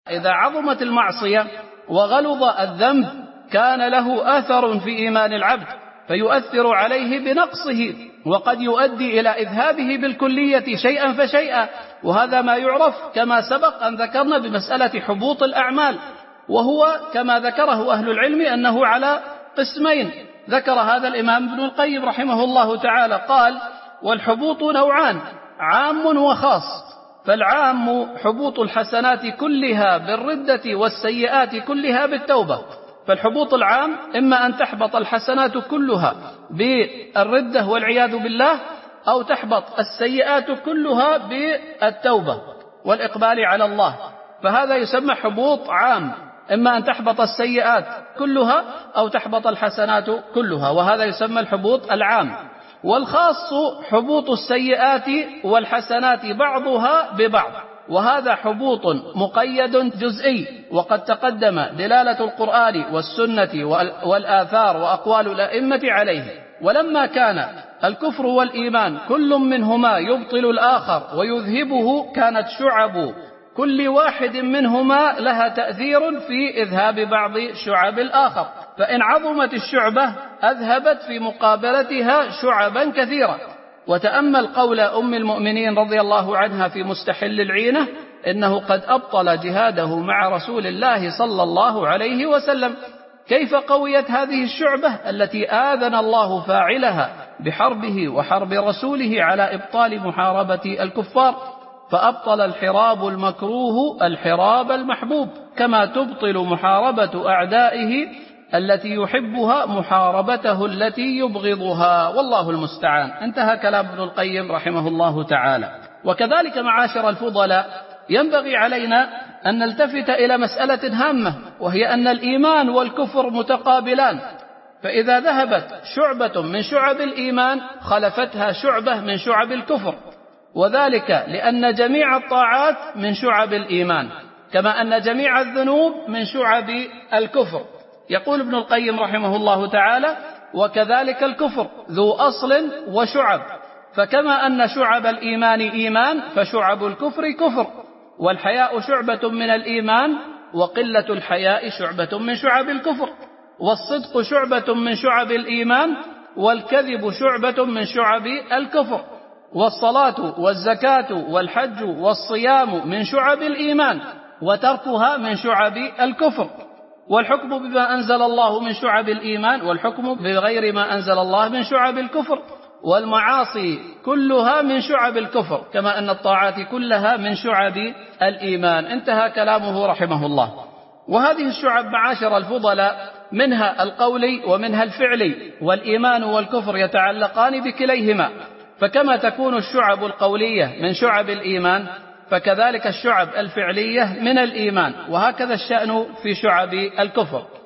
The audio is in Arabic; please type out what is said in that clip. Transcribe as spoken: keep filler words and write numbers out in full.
إذا عظمت المعصية وغلظ الذنب كان له أثر في إيمان العبد فيؤثر عليه بنقصه، وقد يؤدي إلى إذهابه بالكلية شيئا فشيئا، وهذا ما يعرف كما سبق أن ذكرنا بمسألة حبوط الأعمال، وهو كما ذكره أهل العلم أنه على قسمين. ذكر هذا الإمام ابن القيم رحمه الله تعالى قال: والحبوط نوعان، عام وخاص. فالعام حبوط الحسنات كلها بالردة والسيئات كلها بالتوبة. فالحبوط العام إما أن تحبط الحسنات كلها بالردة والعياذ بالله، أو تحبط السيئات كلها بالتوبة والإقبال على الله، فهذا يسمى حبوط عام، إما أن تحبط السيئات كلها أو تحبط الحسنات كلها، وهذا يسمى الحبوط العام. والخاص حبوط السيئات والحسنات بعضها ببعض، وهذا حبوط مقيد جزئي، وقد تقدم دلالة القرآن والسنة والآثار وأقوال الأئمة عليه. ولما كان الكفر والإيمان كل منهما يبطل الآخر ويذهبه، كانت شعب كل واحد منهما لها تأثير في إذهاب بعض شعب الآخر، فإن عظمت الشعبة أذهبت في مقابلتها شعبا كثيرة. وتأمل قول أم المؤمنين رضي الله عنها في مستحل العينة: إنه قد أبطل جهاده مع رسول الله صلى الله عليه وسلم. كيف قويت هذه الشعبة التي آذن الله فاعلها بحربه وحرب رسوله على إبطال محاربة الكفار؟ فأبطل الحراب المكروه الحراب المحبوب، كما تبطل محاربة أعدائه التي يحبها محاربته التي يبغضها، والله المستعان. انتهى كلام ابن القيم رحمه الله تعالى. وكذلك معاشر الفضلاء ينبغي علينا أن نلتفت إلى مسألة هامة، وهي أن الإيمان والكفر متقابلان، فإذا ذهبت شعبة من شعب الإيمان خلفتها شعبة من شعب الكفر، وذلك لأن جميع الطاعات من شعب الإيمان، كما أن جميع الذنوب من شعب الكفر. يقول ابن القيم رحمه الله تعالى: وكذلك الكفر ذو أصل وشعب، فكما أن شعب الإيمان إيمان فشعب الكفر كفر، والحياء شعبة من الإيمان، وقلة الحياء شعبة من شعب الكفر، والصدق شعبة من شعب الإيمان، والكذب شعبة من شعب الكفر، والصلاة والزكاة والحج والصيام من شعب الإيمان، وتركها من شعب الكفر، والحكم بما أنزل الله من شعب الإيمان، والحكم بغير ما أنزل الله من شعب الكفر، والمعاصي كلها من شعب الكفر، كما أن الطاعات كلها من شعب الإيمان. انتهى كلامه رحمه الله. وهذه الشعب معاشر الفضلاء منها القولي ومنها الفعلي، والإيمان والكفر يتعلقان بكليهما، فكما تكون الشعب القولية من شعب الإيمان فكذلك الشعب الفعلية من الإيمان، وهكذا الشأن في شعب الكفر.